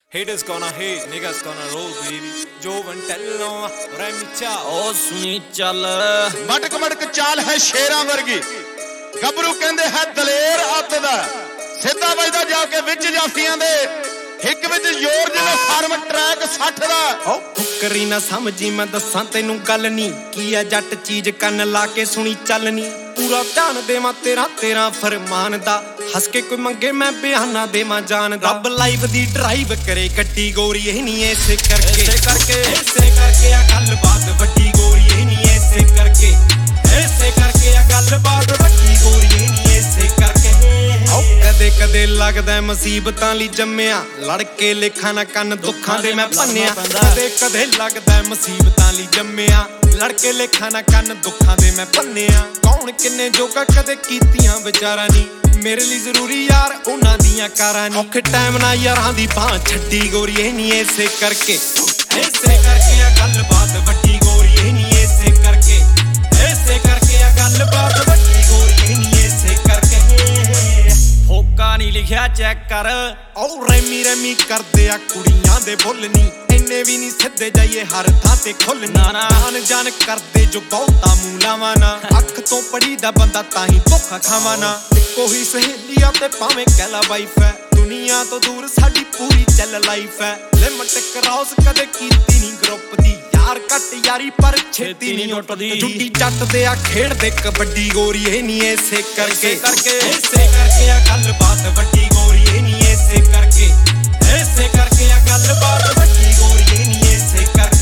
Haters gonna hate, niggas gonna roll, baby. Joe Vantello, Remicha, ਉਹ ਸੁਣੀ ਚੱਲ ਮਟਕ ਮਟਕ ਚਾਲ ਹੈ ਸ਼ੇਰਾਂ ਵਰਗੀ ਗੱਭਰੂ ਕਹਿੰਦੇ ਹੈ ਦਲੇਰ ਅੱਤ ਦਾ ਸਿੱਧਾ ਵੱਜਦਾ ਜਾ ਕੇ ਵਿੱਚ ਜਾਫੀਆਂ ਦੇ ਹਿੱਕ ਵਿੱਚ ਜ਼ੋਰ ਜਿਵੇਂ ਫਾਰਮ ਟਰੈਕ 60 ਦਾ ਫੁਕਰੀ ਨਾ ਸਮਝੀ ਮੈਂ ਦੱਸਾਂ ਤੈਨੂੰ ਗੱਲ ਨੀ ਕੀ ਆ ਜੱਟ ਚੀਜ਼ ਕੰਨ ਲਾ ਕੇ ਸੁਣੀ ਚੱਲਣੀ ਪੂਰਾ ਧਿਆਨ ਦੇਵਾਂ ਤੇਰਾ ਫਰਮਾਨ ਦਾ ਹੱਸ ਕੇ ਕੋਈ ਮੰਗੇ ਮੈਂ ਬਿਆਨਾ ਦੇਵਾਂ ਜਾਨ ਦਾ ਰੱਬ ਲਾਈਵ ਦੀ ਡਰਾਈਵ ਕਰੇ ਗੱਡੀ ਗੋਰੀ ਇਹ ਨਹੀਂ ਐਸੇ ਕਰਕੇ ਆ ਗੱਲਬਾਤ ਵੱਡੀ ਗੋਰੀ ਇਹ ਨਹੀਂ ਐਸੇ ਕਰਕੇ ਆ ਗੱਲਬਾਤ ਵੱਡੀ ਗੋਰੀ ਇਹ ਨਹੀਂ ਐਸੇ ਕਰਕੇ ਕਦੇ ਕਦੇ ਲੱਗਦਾ ਮੁਸੀਬਤਾਂ ਲਈ ਜੰਮਿਆ ਲੜ ਕੇ ਲੇਖਾਂ ਨਾ ਕੰਨ ਦੁੱਖਾਂ ਦੇ ਮੈਂ ਭੰਨਿਆ ਕਦੇ ਕਦੇ ਲੱਗਦਾ ਮੁਸੀਬਤਾਂ ਲਈ ਜੰਮਿਆ ਲੜ ਕੇ ਲੇਖਾਂ ਨਾ ਕੰਨ ਦੁੱਖਾਂ ਦੇ ਮੈਂ ਭੰਨਿਆ ਕੌਣ ਕਿੰਨੇ ਜੋਗਾ ਕਦੇ ਕੀਤੀਆਂ ਵਿਚਾਰਾਂ ਨੀ ਮੇਰੇ ਲਈ ਜ਼ਰੂਰੀ ਯਾਰ ਉਹਨਾਂ ਦੀਆਂ ਕਾਰਾਂ ਨੀ ਔਖੇ ਟਾਈਮ ਨਾਲ ਯਾਰਾਂ ਦੀ ਬਾਹ ਛੱਡੀ ਗੋਰੀ ਇਹ ਨਹੀਂ ਐਸੇ ਕਰਕੇ ਆ ਗੱਲਬਾਤ ਵੱਡੀ ਗੋਰੀ ਇਹ ਨਹੀਂ ਐਸੇ ਕਰਕੇ ਆ ਗੱਲਬਾਤ ਵੱਡੀ ਗੋਰੀ ਇਹ ਨਹੀਂ ਐਸੇ ਕਰਕੇ ਫੋਕਾ ਨਹੀਂ ਲਿਖਿਆ ਚੈੱਕ ਕਰ ਉਹ ਰੈਮੀ ਕਰਦੇ ਆ ਕੁੜੀਆਂ ਦੇ ਬੁੱਲ ਨੀ ਇੰਨੇ ਵੀ ਨਹੀਂ ਸਿੱਧੇ ਜਾਈਏ ਹਰ ਥਾਂ ਤੇ ਖੁੱਲ ਨਾ ਜਾਨ ਕਰਦੇ ਜੋ ਬਹੁਤਾ ਮੂਲਾਵਾਂ ਨਾ ਅੱਖ ਤੋਂ ਪੜੀ ਦਾ ਬੰਦਾ ਤਾਂ ਹੀ ਧੋਖਾ ਖਾਵਾਂ ਨਾ ਇੱਕੋ ਹੀ ਸਹੇਲੀਆਂ ਤੇ ਭਾਵੇਂ ਕਹਿਲਾ ਵਾਈਫ ਹੈ ਦੁਨੀਆ ਤੋਂ ਦੂਰ ਸਾਡੀ ਪੂਰੀ ਚੱਲ ਲਾਈਫ ਹੈ ਲਿਮਟ ਕ੍ਰਾਸ ਕਦੇ ਕੀਤੀ ਨਹੀਂ ਗਰੁੱਪ ਦੀ ਯਾਰ ਘੱਟ ਯਾਰੀ ਪਰ ਛੇਤੀ ਨਹੀਂ ਉੱਟਦੀ ਜੁੱਟੀ ਜੱਟ ਦੇ ਆ ਖੇਡਦੇ ਕਬੱਡੀ ਗੋਰੀ ਇਹ ਨਹੀਂ ਐਸੇ ਕਰਕੇ ਆ ਗੱਲਬਾਤ ਵੱਡੀ ਗੋਰੀ ਇਹ ਨਹੀਂ ਐਸੇ ਕਰਕੇ ਆ ਗੱਲਬਾਤ ਵੱਡੀ ਗੋਰੀ ਇਹ ਨਹੀਂ ਐਸੇ ਕਰਕੇ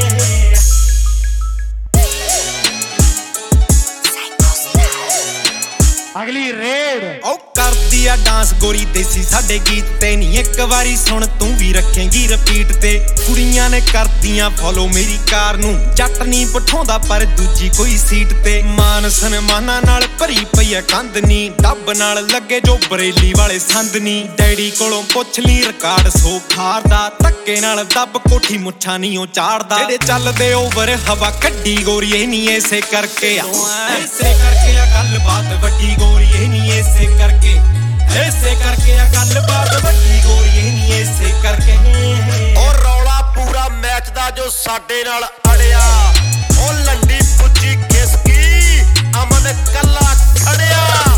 ਅਗਲੀ ਰੇਡ ਉਹ ਕਰਦੀ ਆ ਡਾਂਸ ਗੋਰੀ ਦੇਸੀ ਸਾਡੇ ਗੀਤ ਤੇ ਨਹੀਂ ਇੱਕ ਵਾਰੀ ਸੁਣ ਤੂੰ ਵੀ ਰੱਖੇਂਗੀ ਰਿਪੀਟ ਤੇ ਕੁੜੀਆਂ ਨੇ ਕਰਦੀਆਂ ਫੋਲੋ ਮੇਰੀ ਕਾਰ ਨੂੰ ਜੱਟ ਨਹੀਂ ਪਠਾਉਂਦਾ ਪਰ ਦੂਜੀ ਕੋਈ ਸੀਟ ਤੇ ਮਾਨ ਸਨਮਾਨਾਂ ਨਾਲ ਭਰੀ ਪਈ ਆ ਕੰਧ ਨੀ ਡੱਬ ਨਾਲ ਲੱਗੇ ਜੋ ਬਰੇਲੀ ਵਾਲੇ ਸੰਦ ਨੀ ਡੈਡੀ ਕੋਲੋਂ ਪੁੱਛ ਲਈ ਰਿਕਾਰਡ ਸੋ ਖਾਰਦਾ ਧੱਕੇ ਨਾਲ ਦੱਬ ਕੋਠੀ ਮੁੱਛਾਂ ਨਹੀਂ ਉਹ ਚਾੜਦਾ ਜਿਹੜੇ ਚੱਲਦੇ ਓਵਰ ਹਵਾ ਕੱਢੀ ਗੋਰੀ ਇਹ ਨਹੀਂ ਐਸੇ ਕਰਕੇ ਆ ਗੱਲਬਾਤ ਵੱਡੀ ਗੋਰੀ ਇਹ ਨਹੀਂ ਐਸੇ ਕਰਕੇ ਆ ਗੱਲਬਾਤ ਵੱਡੀ ਗੋਰੀ ਇਹ ਨਹੀਂ ਐਸੇ ਕਰਕੇ ਉਹ ਰੌਲਾ ਪੂਰਾ ਮੈਚ ਦਾ ਜੋ ਸਾਡੇ ਨਾਲ ਅੜਿਆ ਉਹ ਲੰਡੀ ਪੁੱਜੀ ਖਿਸਕੀ ਅਮਨ ਕੱਲਾ ਖੜਿਆ